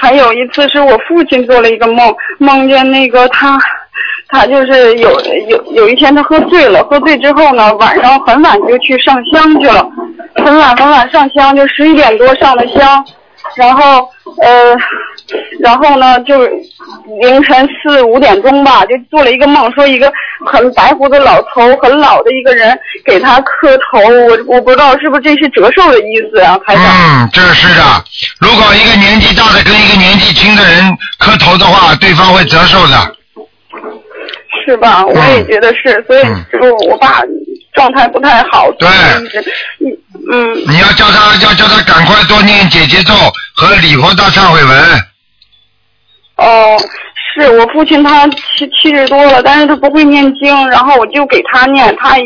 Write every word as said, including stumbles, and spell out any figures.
还有一次是我父亲做了一个梦，梦见那个他，他就是有有有一天他喝醉了，喝醉之后呢，晚上很晚就去上香去了，很晚很晚上香，就十一点多上的香，然后呃，然后呢就凌晨四五点钟吧，就做了一个梦，说一个很白胡子老头，很老的一个人给他磕头，我我不知道是不是这是折寿的意思啊，台长。 嗯，这是的。如果一个年纪大的跟一个年纪轻的人磕头的话，对方会折寿的。 是吧？我也觉得是，所以就我爸状态不太好。 对。 嗯。 你要叫他，要叫他赶快多念姐姐咒和礼佛大忏悔文。 哦，是我父亲他七七十多了，但是他不会念经，然后我就给他念，他